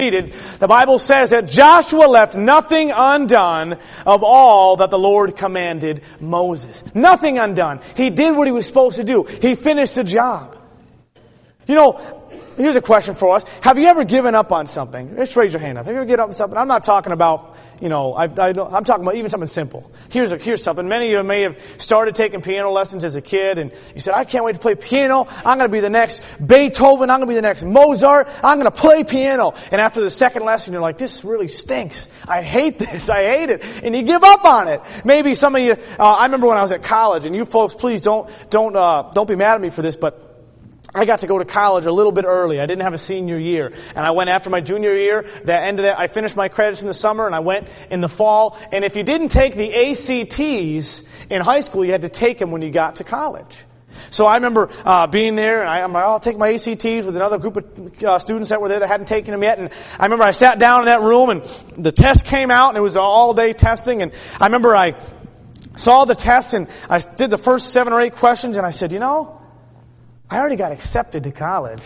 The Bible says that Joshua left nothing undone of all that the Lord commanded Moses. Nothing undone. He did what he was supposed to do. He finished the job. You know, here's a question for us. Have you ever given up on something? Just raise your hand up. Have you ever given up on something? I'm not talking about, I'm talking about even something simple. Here's something. Many of you may have started taking piano lessons as a kid, and you said, I can't wait to play piano. I'm going to be the next Beethoven. I'm going to be the next Mozart. I'm going to play piano. And after the second lesson, you're like, this really stinks. I hate this. I hate it. And you give up on it. Maybe some of you, I remember when I was at college, and you folks, please don't be mad at me for this, but I got to go to college a little bit early. I didn't have a senior year. And I went after my junior year. I finished my credits in the summer, and I went in the fall. And if you didn't take the ACTs in high school, you had to take them when you got to college. So I remember being there, and I'm like, I'll take my ACTs with another group of students that were there that hadn't taken them yet. And I remember I sat down in that room, and the test came out, and it was all-day testing. And I remember I saw the test, and I did the first 7 or 8 questions, and I said, I already got accepted to college.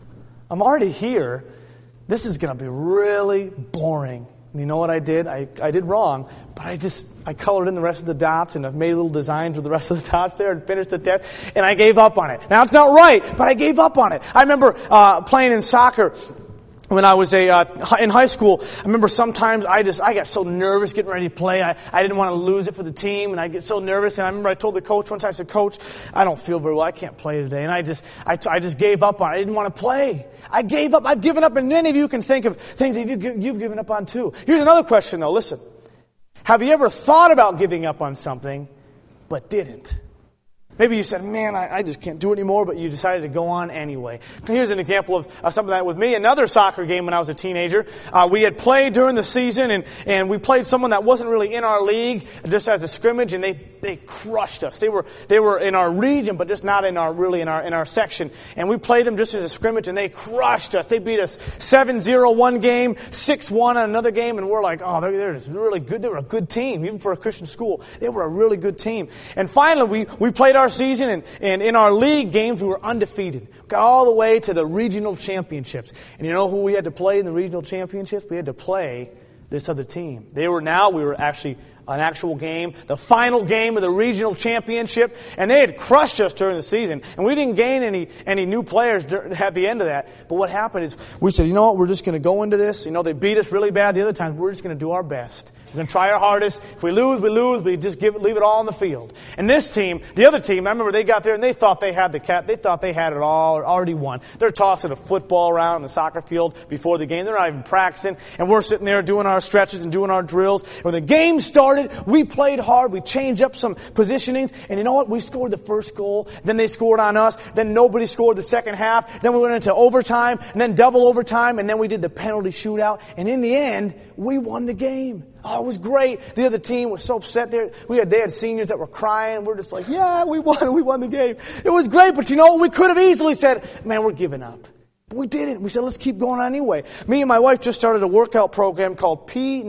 I'm already here. This is going to be really boring. And you know what I did? I did wrong, but I colored in the rest of the dots, and I've made little designs with the rest of the dots there and finished the test, and I gave up on it. Now, it's not right, but I gave up on it. I remember playing in soccer. When I was in high school, I remember sometimes I got so nervous getting ready to play. I didn't want to lose it for the team, and I get so nervous. And I remember I told the coach once, I said, Coach, I don't feel very well. I can't play today. And I just gave up on it. I didn't want to play. I gave up. I've given up, and many of you can think of things that you've given up on too. Here's another question, though. Listen. Have you ever thought about giving up on something, but didn't? Maybe you said, man, I just can't do it anymore, but you decided to go on anyway. Here's an example of something that with me. Another soccer game when I was a teenager. We had played during the season, and we played someone that wasn't really in our league, just as a scrimmage, and they crushed us. They were in our region, but just not in our section. And we played them just as a scrimmage, and they crushed us. They beat us 7-0 one game, 6-1 on another game, and we're like, oh, they're just really good. They were a good team, even for a Christian school. They were a really good team. And finally, we played our season, and in our league games, we were undefeated. Got all the way to the regional championships. And you know who we had to play in the regional championships? We had to play this other team. We were actually an actual game, the final game of the regional championship, and they had crushed us during the season. And we didn't gain any new players at the end of that. But what happened is we said, you know what, we're just going to go into this. They beat us really bad the other times. We're just going to do our best. We're going to try our hardest. If we lose, we lose. We just leave it all on the field. And this team, the other team, I remember they got there and they thought they had they thought they had it all, already won. They're tossing a football around in the soccer field before the game. They're not even practicing. And we're sitting there doing our stretches and doing our drills. And when the game started, we played hard. We changed up some positionings. And you know what? We scored the first goal. Then they scored on us. Then nobody scored the second half. Then we went into overtime and then double overtime. And then we did the penalty shootout. And in the end, we won the game. Oh, it was great. The other team was so upset. They had seniors that were crying. We're just like, yeah, we won the game. It was great, but we could have easily said, man, we're giving up. But we didn't. We said, let's keep going on anyway. Me and my wife just started a workout program called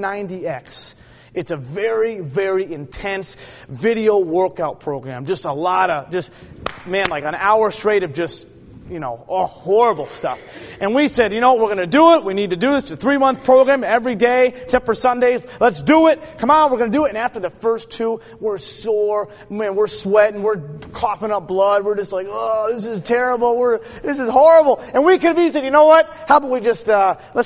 P90X. It's a very, very intense video workout program. Just a lot of, like an hour straight of just, horrible stuff. And we said, we're going to do it. We need to do this. It's a 3-month program every day, except for Sundays. Let's do it. Come on, we're going to do it. And after the first 2, we're sore. Man, we're sweating. We're coughing up blood. We're just like, oh, this is terrible. This is horrible. And we could have easily said, you know what? How about we just, we'll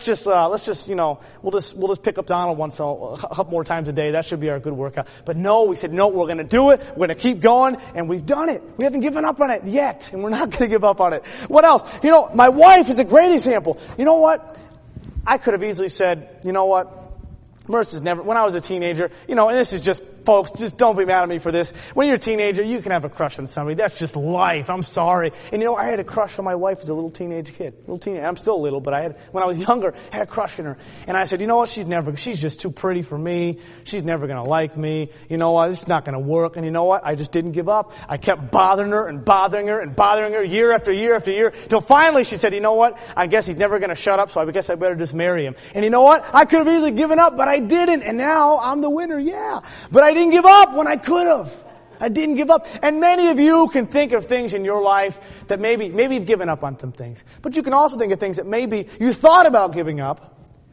just pick up Donald a couple more times a day. That should be our good workout. But no, we said, no, we're going to do it. We're going to keep going. And we've done it. We haven't given up on it yet. And we're not going to give up on it. What else? My wife is a great example. You know what? I could have easily said, you know what? Marissa's never, when I was a teenager, and this is just, folks, just don't be mad at me for this. When you're a teenager, you can have a crush on somebody. That's just life. I'm sorry. And I had a crush on my wife as a little teenage kid. I'm still little, but when I was younger, I had a crush on her. And I said, you know what? She's just too pretty for me. She's never going to like me. You know what? It's not going to work. And you know what? I just didn't give up. I kept bothering her and bothering her and bothering her year after year after year. Till finally she said, you know what? I guess he's never going to shut up, so I guess I better just marry him. And you know what? I could have easily given up, but I didn't. And now I'm the winner, yeah. But I didn't give up when I could have. I didn't give up. And many of you can think of things in your life that maybe you've given up on some things. But you can also think of things that maybe you thought about giving up,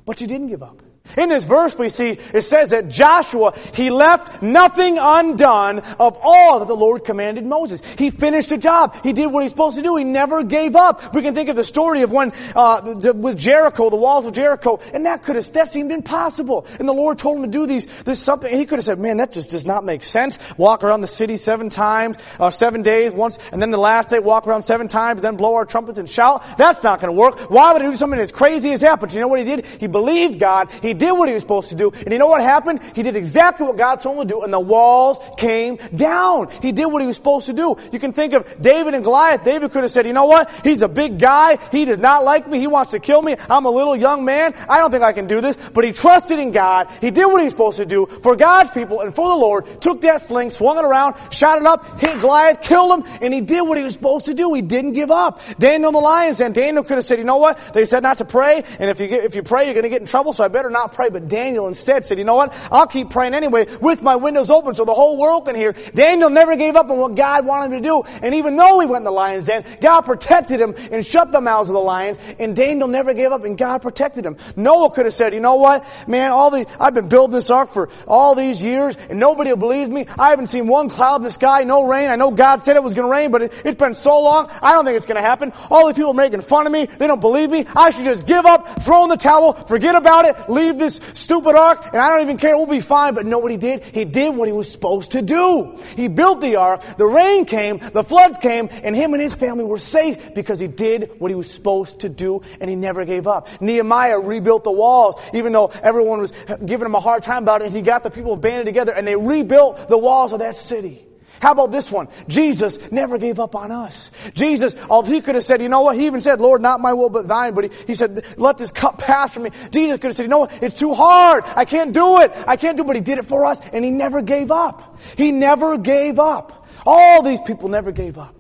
But you didn't give up. In this verse we see, it says that Joshua, he left nothing undone of all that the Lord commanded Moses. He finished the job. He did what he was supposed to do. He never gave up. We can think of the story of when, with Jericho, the walls of Jericho, and that seemed impossible. And the Lord told him to do this something, and he could have said, man, that just does not make sense. Walk around the city 7 times, 7 days, once, and then the last day walk around 7 times, then blow our trumpets and shout. That's not going to work. Why would I do something as crazy as that? But you know what he did? He believed God. He did what he was supposed to do. And you know what happened? He did exactly what God told him to do, and the walls came down. He did what he was supposed to do. You can think of David and Goliath. David could have said, you know what? He's a big guy. He does not like me. He wants to kill me. I'm a little young man. I don't think I can do this. But he trusted in God. He did what he was supposed to do for God's people and for the Lord. Took that sling, swung it around, shot it up, hit Goliath, killed him, and he did what he was supposed to do. He didn't give up. Daniel and the lions, and Daniel could have said, you know what? They said not to pray, and if you pray, you're going to get in trouble, so I better not pray. But Daniel instead said, you know what? I'll keep praying anyway with my windows open so the whole world can hear. Daniel never gave up on what God wanted him to do. And even though he went in the lion's den, God protected him and shut the mouths of the lions. And Daniel never gave up and God protected him. Noah could have said, you know what? Man, I've been building this ark for all these years and nobody believes me. I haven't seen one cloud in the sky, no rain. I know God said it was going to rain, but it's been so long. I don't think it's going to happen. All the people are making fun of me. They don't believe me. I should just give up, throw in the towel, forget about it, leave this stupid ark, and I don't even care. We'll be fine. But know what he did? He did what he was supposed to do. He built the ark. The rain came. The floods came. And him and his family were safe because he did what he was supposed to do. And he never gave up. Nehemiah rebuilt the walls. Even though everyone was giving him a hard time about it. And he got the people banded together. And they rebuilt the walls of that city. How about this one? Jesus never gave up on us. Jesus, he could have said, you know what? He even said, Lord, not my will but thine. But he said, let this cup pass from me. Jesus could have said, you know what? It's too hard. I can't do it. But he did it for us. And he never gave up. He never gave up. All these people never gave up.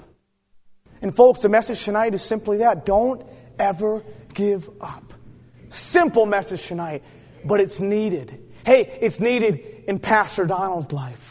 And folks, the message tonight is simply that. Don't ever give up. Simple message tonight, but it's needed. Hey, it's needed in Pastor Donald's life.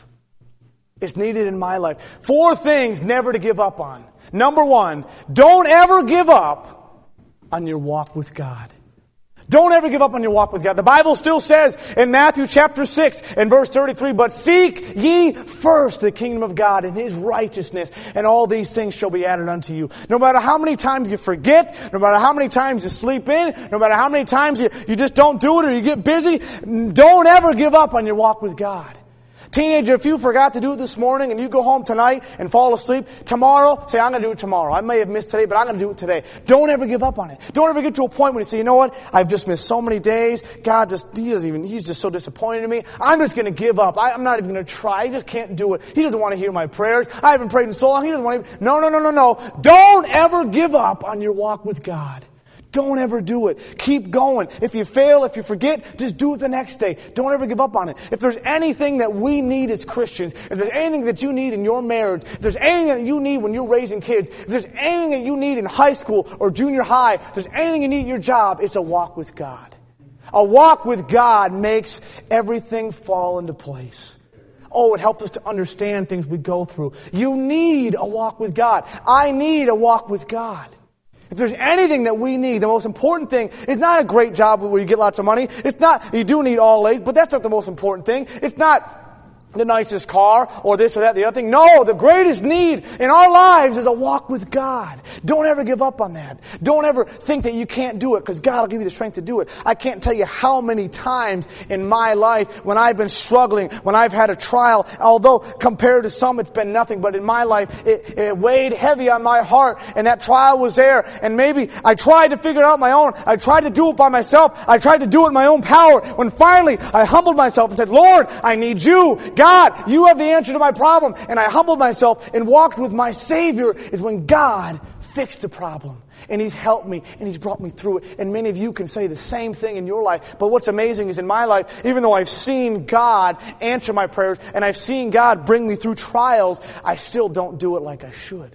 It's needed in my life. 4 things never to give up on. Number 1, don't ever give up on your walk with God. Don't ever give up on your walk with God. The Bible still says in Matthew chapter 6 and verse 33, but seek ye first the kingdom of God and His righteousness, and all these things shall be added unto you. No matter how many times you forget, no matter how many times you sleep in, no matter how many times you just don't do it or you get busy, don't ever give up on your walk with God. Teenager, if you forgot to do it this morning and you go home tonight and fall asleep, tomorrow, say, I'm going to do it tomorrow. I may have missed today, but I'm going to do it today. Don't ever give up on it. Don't ever get to a point where you say, you know what? I've just missed so many days. God he's just so disappointed in me. I'm just going to give up. I'm not even going to try. I just can't do it. He doesn't want to hear my prayers. I haven't prayed in so long. He doesn't want to. No. Don't ever give up on your walk with God. Don't ever do it. Keep going. If you fail, if you forget, just do it the next day. Don't ever give up on it. If there's anything that we need as Christians, if there's anything that you need in your marriage, if there's anything that you need when you're raising kids, if there's anything that you need in high school or junior high, if there's anything you need in your job, it's a walk with God. A walk with God makes everything fall into place. Oh, it helps us to understand things we go through. You need a walk with God. I need a walk with God. If there's anything that we need, the most important thing is not a great job where you get lots of money. It's not, you do need all A's, but that's not the most important thing. It's not the nicest car or this or that, the other thing. No, the greatest need in our lives is a walk with God. Don't ever give up on that. Don't ever think that you can't do it because God will give you the strength to do it. I can't tell you how many times in my life when I've been struggling, when I've had a trial, although compared to some it's been nothing, but in my life it weighed heavy on my heart and that trial was there. And maybe I tried to figure it out on my own. I tried to do it by myself. I tried to do it in my own power. When finally I humbled myself and said, Lord, I need you. God, you have the answer to my problem. And I humbled myself and walked with my Savior is when God fixed the problem. And He's helped me and He's brought me through it. And many of you can say the same thing in your life. But what's amazing is in my life, even though I've seen God answer my prayers and I've seen God bring me through trials, I still don't do it like I should.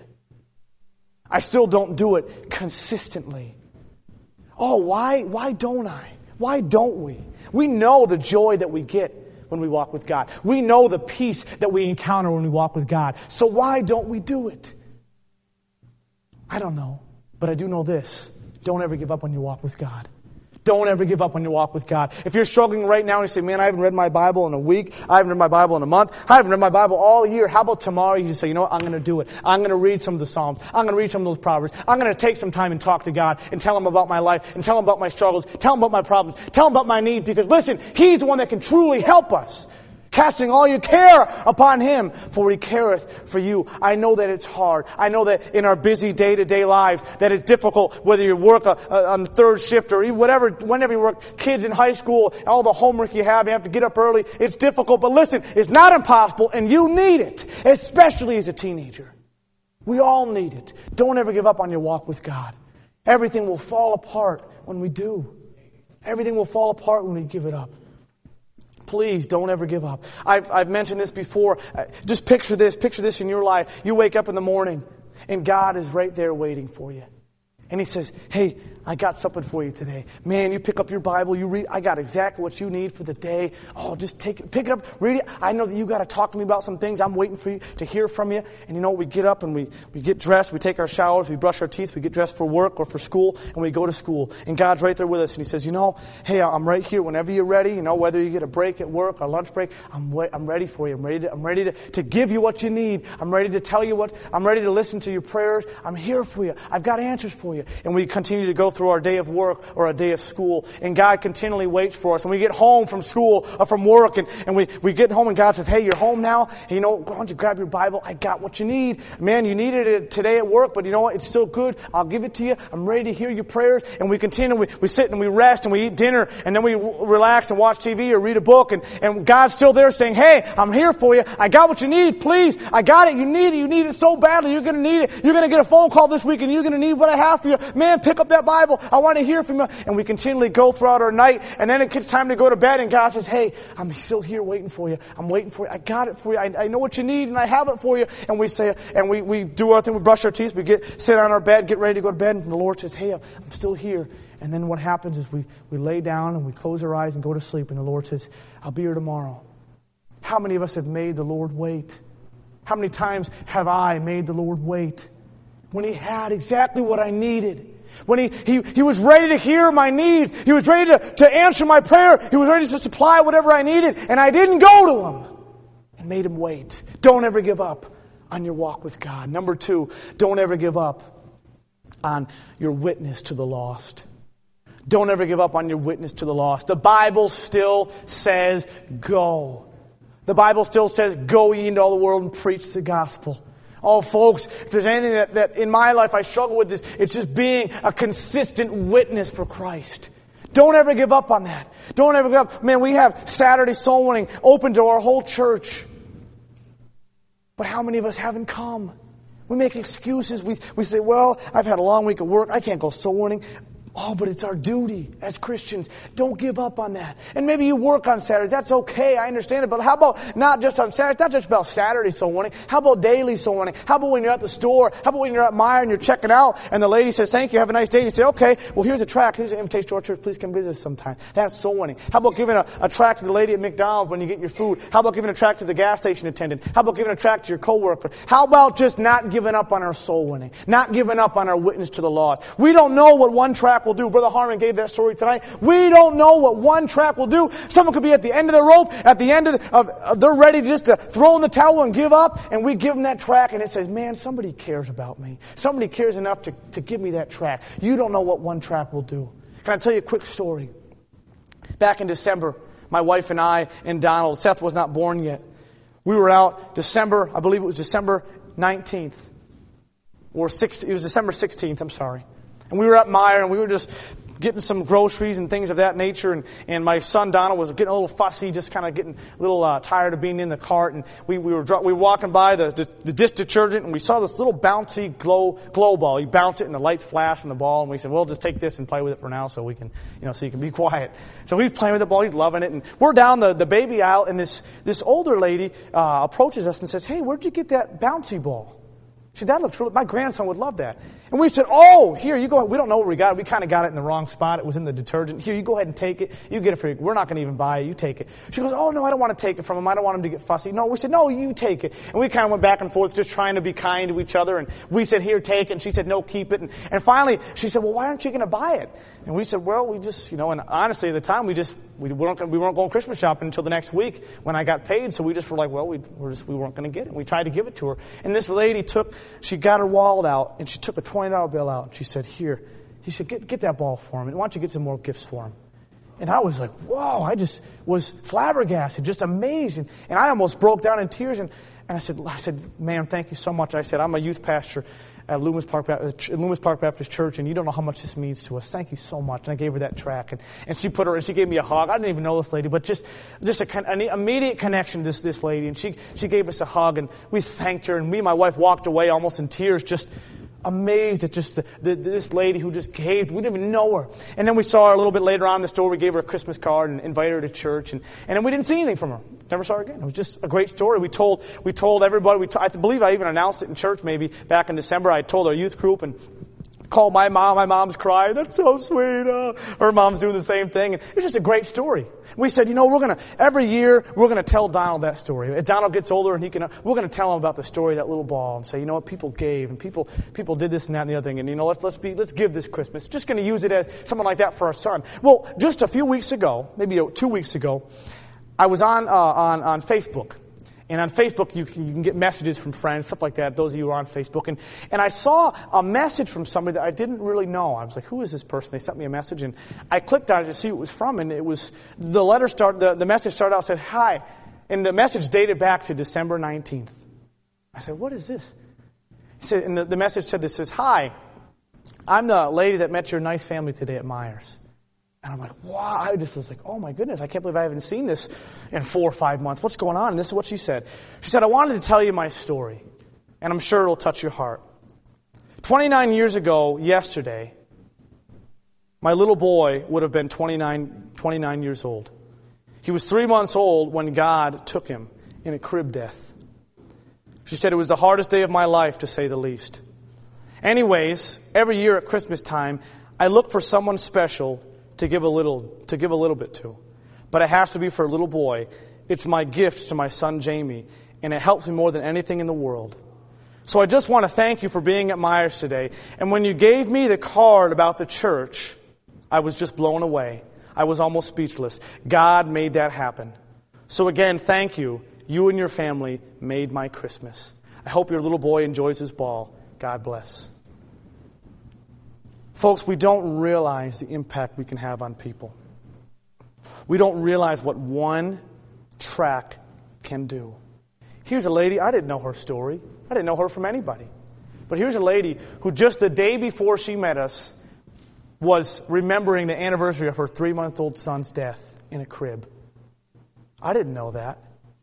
I still don't do it consistently. Oh, why don't I? Why don't we? We know the joy that we get when we walk with God. We know the peace that we encounter when we walk with God. So why don't we do it? I don't know. But I do know this. Don't ever give up on your walk with God. Don't ever give up on your walk with God. If you're struggling right now and you say, man, I haven't read my Bible in a week. I haven't read my Bible in a month. I haven't read my Bible all year. How about tomorrow you just say, you know what, I'm going to do it. I'm going to read some of the Psalms. I'm going to read some of those Proverbs. I'm going to take some time and talk to God and tell Him about my life and tell Him about my struggles, tell Him about my problems, tell Him about my needs. Because listen, He's the one that can truly help us. Casting all your care upon Him, for He careth for you. I know that it's hard. I know that in our busy day-to-day lives that it's difficult, whether you work on the third shift or even whenever you work, kids in high school, all the homework you have to get up early. It's difficult, but listen, it's not impossible, and you need it, especially as a teenager. We all need it. Don't ever give up on your walk with God. Everything will fall apart when we do. Everything will fall apart when we give it up. Please don't ever give up. I've mentioned this before. Just picture this in your life. You wake up in the morning and God is right there waiting for you. And He says, hey, I got something for you today. Man, you pick up your Bible, you read, I got exactly what you need for the day. Oh, just pick it up, read it. I know that you got to talk to me about some things. I'm waiting for you to hear from you. And you know, we get up and we get dressed, we take our showers, we brush our teeth, we get dressed for work or for school, and we go to school. And God's right there with us. And He says, you know, hey, I'm right here whenever you're ready. You know, whether you get a break at work or lunch break, I'm ready for you. I'm ready to give you what you need. I'm ready to tell you I'm ready to listen to your prayers. I'm here for you. I've got answers for you. And we continue to go through our day of work or a day of school. And God continually waits for us. And we get home from school or from work and we get home and God says, hey, you're home now. And you know, why don't you grab your Bible? I got what you need. Man, you needed it today at work, but you know what? It's still good. I'll give it to you. I'm ready to hear your prayers. And we continue. We sit and we rest and we eat dinner and then we relax and watch TV or read a book. And God's still there saying, hey, I'm here for you. I got what you need. Please. I got it. You need it. You need it so badly. You're going to need it. You're going to get a phone call this week and you're going to need what I have for you. Man, pick up that Bible. I want to hear from you. And we continually go throughout our night. And then it gets time to go to bed. And God says, hey, I'm still here waiting for you. I'm waiting for you. I got it for you. I know what you need and I have it for you. And we say, and we do our thing. We brush our teeth. We sit on our bed, get ready to go to bed. And the Lord says, hey, I'm still here. And then what happens is we lay down and we close our eyes and go to sleep. And the Lord says, I'll be here tomorrow. How many of us have made the Lord wait? How many times have I made the Lord wait? When He had exactly what I needed. When he was ready to hear my needs. He was ready to answer my prayer. He was ready to supply whatever I needed. And I didn't go to Him. And made Him wait. Don't ever give up on your walk with God. Number 2, don't ever give up on your witness to the lost. Don't ever give up on your witness to the lost. The Bible still says go. The Bible still says go ye into all the world and preach the gospel. Oh, folks, if there's anything that in my life I struggle with, it's just being a consistent witness for Christ. Don't ever give up on that. Don't ever give up. Man, we have Saturday soul winning open to our whole church. But how many of us haven't come? We make excuses. We say, well, I've had a long week of work. I can't go soul winning. Oh, but it's our duty as Christians. Don't give up on that. And maybe you work on Saturdays. That's okay. I understand it. But how about not just on Saturdays? Not just about Saturday soul winning. How about daily soul winning? How about when you're at the store? How about when you're at Meijer and you're checking out and the lady says, thank you, have a nice day. And you say, okay, well, here's a tract. Here's an invitation to our church. Please come visit us sometime. That's soul winning. How about giving a tract to the lady at McDonald's when you get your food? How about giving a tract to the gas station attendant? How about giving a tract to your coworker? How about just not giving up on our soul winning? Not giving up on our witness to the lost? We don't know what one tract will do. Brother Harmon gave that story tonight. We don't know what one tract will do. Someone could be at the end of the rope, at the end of they're ready just to throw in the towel and give up, and we give them that tract, and it says, man, somebody cares about me. Somebody cares enough to give me that tract. You don't know what one tract will do. Can I tell you a quick story? Back in December, my wife and I and Donald, Seth was not born yet. We were out December, I believe it was December 19th. Or 16th, it was December 16th, I'm sorry. And we were at Meijer, and we were just getting some groceries and things of that nature. And my son Donald was getting a little fussy, just kind of getting a little tired of being in the cart. And we were walking by the dish detergent, and we saw this little bouncy glow ball. You bounce it, and the lights flash on the ball. And we said, well, just take this and play with it for now, so we can, so you can be quiet. So he's playing with the ball, he's loving it. And we're down the baby aisle, and this older lady approaches us and says, hey, where'd you get that bouncy ball? She said, that looks really, my grandson would love that. And we said, oh, here, you go ahead. We don't know where we got it. We kind of got it in the wrong spot. It was in the detergent. Here, you go ahead and take it. You get it for you. We're not going to even buy it. You take it. She goes, oh, no, I don't want to take it from him. I don't want him to get fussy. No, we said, no, you take it. And we kind of went back and forth just trying to be kind to each other. And we said, here, take it. And she said, no, keep it. And finally, she said, well, why aren't you going to buy it? And we said, well, we just, and honestly, at the time, we weren't going Christmas shopping until the next week when I got paid. So we just were like, well, we weren't going to get it. We tried to give it to her. And this lady she got her wallet out, and she took a $20 bill out. She said, here. She said, get that ball for him. And why don't you get some more gifts for him? And I was like, whoa, I just was flabbergasted, just amazing. And I almost broke down in tears. And I said, ma'am, thank you so much. I said, I'm a youth pastor at Loomis Park Baptist Church, and you don't know how much this means to us. Thank you so much. And I gave her that track, and she gave me a hug. I didn't even know this lady, but just an immediate connection to this lady. And she gave us a hug, and we thanked her. And me and my wife walked away almost in tears, just amazed at just this lady who just gave. We didn't even know her. And then we saw her a little bit later on in the store. We gave her a Christmas card and invited her to church. And then we didn't see anything from her. Never saw her again. It was just a great story. We told everybody. I believe I even announced it in church maybe back in December. I told our youth group and called my mom. My mom's crying. That's so sweet. Her mom's doing the same thing. And it was just a great story. We said, every year we're going to tell Donald that story. As Donald gets older, and we're going to tell him about the story of that little ball and say, people gave and people did this and that and the other thing. And let's give this Christmas. Just going to use it as something like that for our son. Well, just a few weeks ago, maybe 2 weeks ago, I was on Facebook. And on Facebook, you can get messages from friends, stuff like that, those of you who are on Facebook. And I saw a message from somebody that I didn't really know. I was like, who is this person? They sent me a message, and I clicked on it to see who it was from, and it was, the message started out, said, hi. And the message dated back to December 19th. I said, what is this? He said, and the message said this, says, hi, I'm the lady that met your nice family today at Myers. And I'm like, wow, I just was like, oh my goodness, I can't believe I haven't seen this in 4 or 5 months. What's going on? And this is what she said. She said, I wanted to tell you my story, and I'm sure it'll touch your heart. 29 years ago, yesterday, my little boy would have been 29 years old. He was 3 months old when God took him in a crib death. She said, it was the hardest day of my life, to say the least. Anyways, every year at Christmas time, I look for someone special to give a little bit to. But it has to be for a little boy. It's my gift to my son Jamie, and it helps me more than anything in the world. So I just want to thank you for being at Myers today. And when you gave me the card about the church, I was just blown away. I was almost speechless. God made that happen. So again, thank you. You and your family made my Christmas. I hope your little boy enjoys his ball. God bless. Folks, we don't realize the impact we can have on people. We don't realize what one track can do. Here's a lady, I didn't know her story. I didn't know her from anybody. But here's a lady who just the day before she met us was remembering the anniversary of her 3-month-old son's death in a crib. I didn't know that.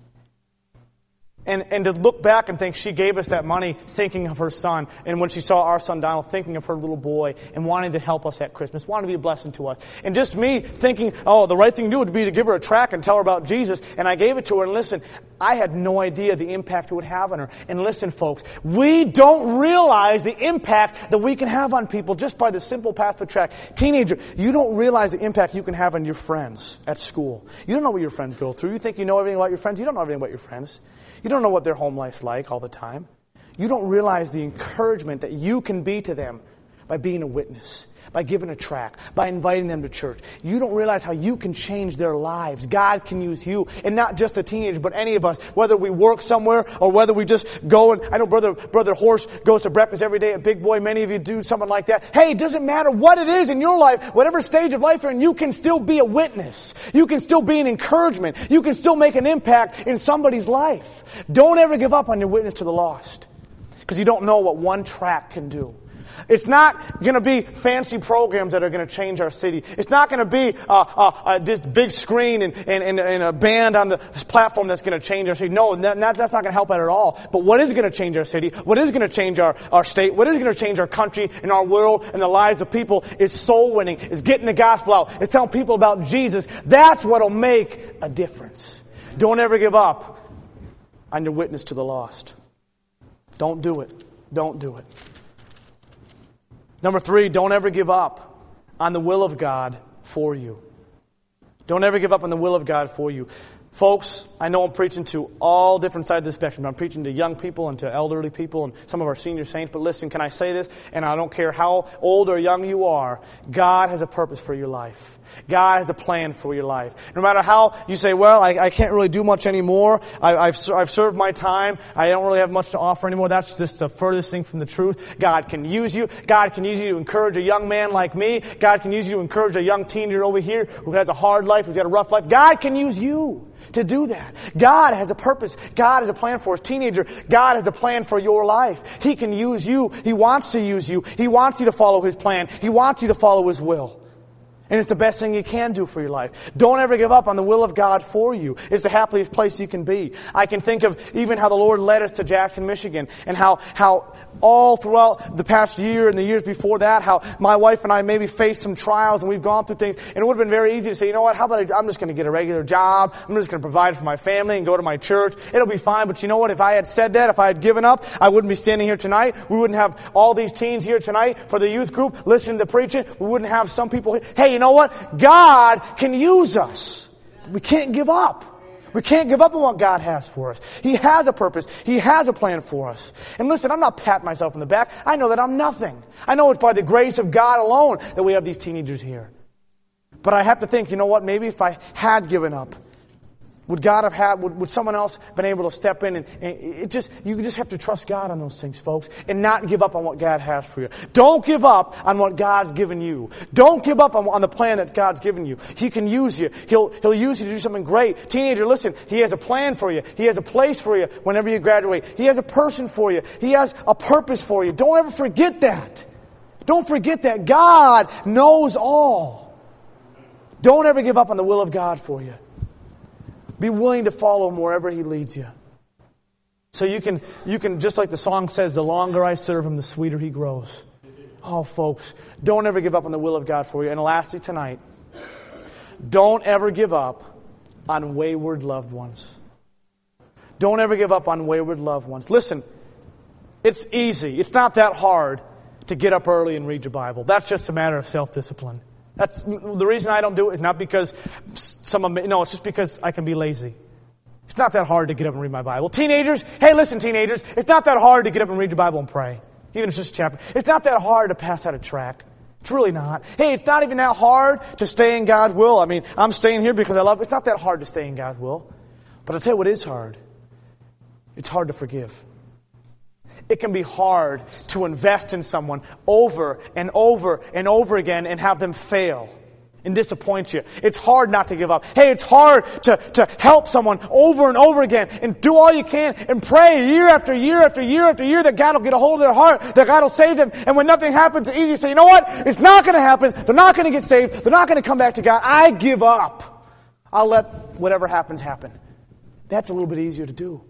And to look back and think she gave us that money thinking of her son. And when she saw our son Donald, thinking of her little boy and wanting to help us at Christmas, wanting to be a blessing to us. And just me thinking, the right thing to do would be to give her a tract and tell her about Jesus. And I gave it to her. And listen, I had no idea the impact it would have on her. And listen, folks, we don't realize the impact that we can have on people just by the simple path of a tract. Teenager, you don't realize the impact you can have on your friends at school. You don't know what your friends go through. You think you know everything about your friends. You don't know everything about your friends. You don't know what their home life's like all the time. You don't realize the encouragement that you can be to them by being a witness, by giving a tract, by inviting them to church. You don't realize how you can change their lives. God can use you, and not just a teenager, but any of us, whether we work somewhere or whether we just go. And I know Brother Horst goes to breakfast every day at Big Boy. Many of you do something like that. Hey, it doesn't matter what it is in your life, whatever stage of life you're in, you can still be a witness. You can still be an encouragement. You can still make an impact in somebody's life. Don't ever give up on your witness to the lost, because you don't know what one tract can do. It's not going to be fancy programs that are going to change our city. It's not going to be this big screen and a band on the platform that's going to change our city. No, that's not going to help at all. But what is going to change our city, what is going to change our state, what is going to change our country and our world and the lives of people is soul winning, is getting the gospel out, is telling people about Jesus. That's what will make a difference. Don't ever give up on your witness to the lost. Don't do it. Don't do it. Number 3, don't ever give up on the will of God for you. Don't ever give up on the will of God for you. Folks, I know I'm preaching to all different sides of the spectrum. I'm preaching to young people and to elderly people and some of our senior saints. But listen, can I say this? And I don't care how old or young you are, God has a purpose for your life. God has a plan for your life. No matter how you say, well, I can't really do much anymore. I've served my time. I don't really have much to offer anymore. That's just the furthest thing from the truth. God can use you. God can use you to encourage a young man like me. God can use you to encourage a young teenager over here who has a hard life, who's got a rough life. God can use you to do that. God has a purpose. God has a plan for us. Teenager, God has a plan for your life. He can use you. He wants to use you. He wants you to follow His plan. He wants you to follow His will. And it's the best thing you can do for your life. Don't ever give up on the will of God for you. It's the happiest place you can be. I can think of even how the Lord led us to Jackson, Michigan, and how all throughout the past year and the years before that, how my wife and I maybe faced some trials and we've gone through things. And it would have been very easy to say, you know what, how about I'm just going to get a regular job. I'm just going to provide for my family and go to my church. It'll be fine. But you know what, if I had said that, if I had given up, I wouldn't be standing here tonight. We wouldn't have all these teens here tonight for the youth group listening to preaching. We wouldn't have some people here. Hey, you know what? God can use us. We can't give up. We can't give up on what God has for us. He has a purpose. He has a plan for us. And listen, I'm not patting myself on the back. I know that I'm nothing. I know it's by the grace of God alone that we have these teenagers here. But I have to think, you know what, maybe if I had given up, would God have had, would someone else been able to step in? You just have to trust God on those things, folks, and not give up on what God has for you. Don't give up on what God's given you. Don't give up on the plan that God's given you. He can use you. He'll use you to do something great. Teenager, listen, He has a plan for you. He has a place for you whenever you graduate. He has a person for you. He has a purpose for you. Don't ever forget that. Don't forget that. God knows all. Don't ever give up on the will of God for you. Be willing to follow Him wherever He leads you. So you can, just like the song says, the longer I serve Him, the sweeter He grows. Oh, folks, don't ever give up on the will of God for you. And lastly tonight, don't ever give up on wayward loved ones. Don't ever give up on wayward loved ones. Listen, it's easy. It's not that hard to get up early and read your Bible. That's just a matter of self-discipline. That's the reason I don't do it is not because it's just because I can be lazy. It's not that hard to get up and read my Bible. Teenagers, hey, listen, teenagers, it's not that hard to get up and read your Bible and pray. Even if it's just a chapter. It's not that hard to pass out a tract. It's really not. Hey, it's not even that hard to stay in God's will. I mean, I'm staying here because I love it. It's not that hard to stay in God's will. But I'll tell you what is hard. It's hard to forgive. It can be hard to invest in someone over and over and over again and have them fail and disappoint you. It's hard not to give up. Hey, it's hard to help someone over and over again and do all you can and pray year after year after year after year that God will get a hold of their heart, that God will save them. And when nothing happens, it's easy to say, you know what? It's not going to happen. They're not going to get saved. They're not going to come back to God. I give up. I'll let whatever happens happen. That's a little bit easier to do.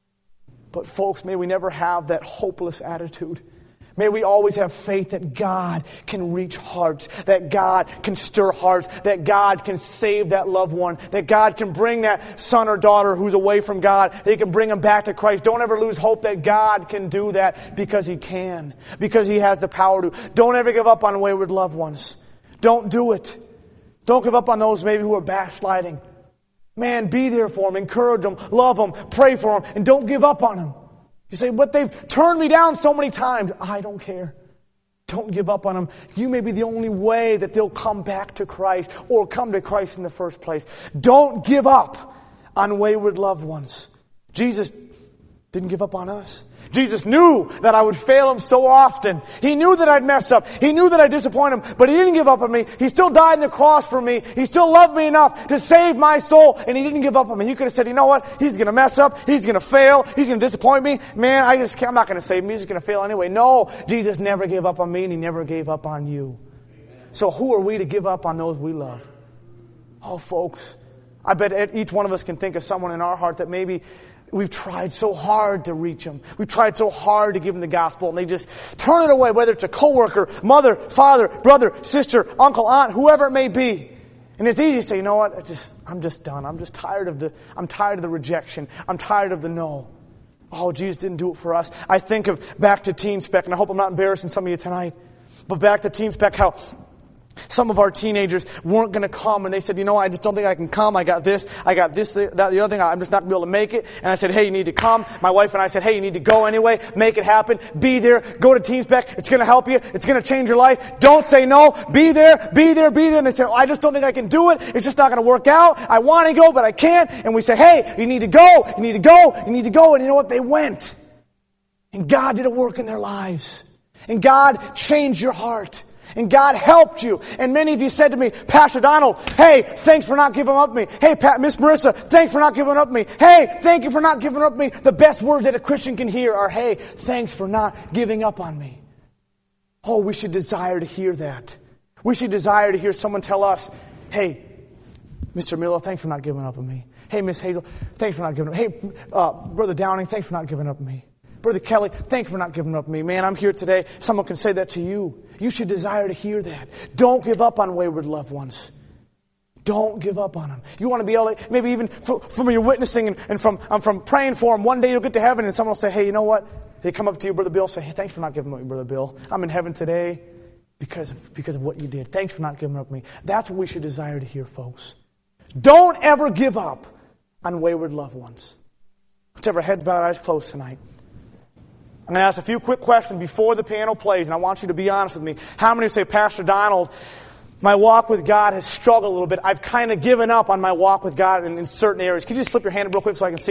But folks, may we never have that hopeless attitude. May we always have faith that God can reach hearts, that God can stir hearts, that God can save that loved one, that God can bring that son or daughter who's away from God, that He can bring them back to Christ. Don't ever lose hope that God can do that because He can, because He has the power to. Don't ever give up on wayward loved ones. Don't do it. Don't give up on those maybe who are backsliding. Man, be there for them, encourage them, love them, pray for them, and don't give up on them. You say, but they've turned me down so many times. I don't care. Don't give up on them. You may be the only way that they'll come back to Christ or come to Christ in the first place. Don't give up on wayward loved ones. Jesus didn't give up on us. Jesus knew that I would fail Him so often. He knew that I'd mess up. He knew that I'd disappoint Him, but He didn't give up on me. He still died on the cross for me. He still loved me enough to save my soul, and He didn't give up on me. He could have said, you know what? He's going to mess up. He's going to fail. He's going to disappoint me. Man, I'm not going to save him. He's going to fail anyway. No, Jesus never gave up on me, and He never gave up on you. So who are we to give up on those we love? Oh, folks, I bet each one of us can think of someone in our heart that maybe we've tried so hard to reach them. We've tried so hard to give them the gospel, and they just turn it away, whether it's a coworker, mother, father, brother, sister, uncle, aunt, whoever it may be. And it's easy to say, you know what, I'm just done. I'm tired of the rejection. I'm tired of the no. Oh, Jesus didn't do it for us. I think of back to Teen Spec, and I hope I'm not embarrassing some of you tonight. But back to Teens Pack, how some of our teenagers weren't going to come, and they said, I just don't think I can come. I got this, that, the other thing, I'm just not going to be able to make it. And I said, hey, you need to come. My wife and I said, hey, you need to go anyway. Make it happen. Be there. Go to Teens Pack. It's going to help you. It's going to change your life. Don't say no. Be there, be there, be there. And they said, I just don't think I can do it. It's just not going to work out. I want to go, but I can't. And we said, hey, you need to go. You need to go. You need to go. And you know what? They went. And God did a work in their lives. And God changed your heart. And God helped you. And many of you said to me, Pastor Donald, hey, thanks for not giving up on me. Hey, Miss Marissa, thanks for not giving up on me. Hey, thank you for not giving up on me. The best words that a Christian can hear are, hey, thanks for not giving up on me. Oh, we should desire to hear that. We should desire to hear someone tell us, hey, Mr. Miller, thanks for not giving up on me. Hey, Miss Hazel, thanks for not giving up. Hey, Brother Downing, thanks for not giving up on me. Brother Kelly, thanks for not giving up on me. Man, I'm here today. Someone can say that to you. You should desire to hear that. Don't give up on wayward loved ones. Don't give up on them. You want to be able to, maybe even from your witnessing and from praying for them, one day you'll get to heaven and someone will say, hey, you know what? They come up to you, Brother Bill, and say, hey, thanks for not giving up on me, Brother Bill. I'm in heaven today because of what you did. Thanks for not giving up on me. That's what we should desire to hear, folks. Don't ever give up on wayward loved ones. Let's have our heads bowed, eyes closed tonight. I'm going to ask a few quick questions before the piano plays, and I want you to be honest with me. How many say, Pastor Donald, my walk with God has struggled a little bit. I've kind of given up on my walk with God in certain areas. Could you just slip your hand up real quick so I can see?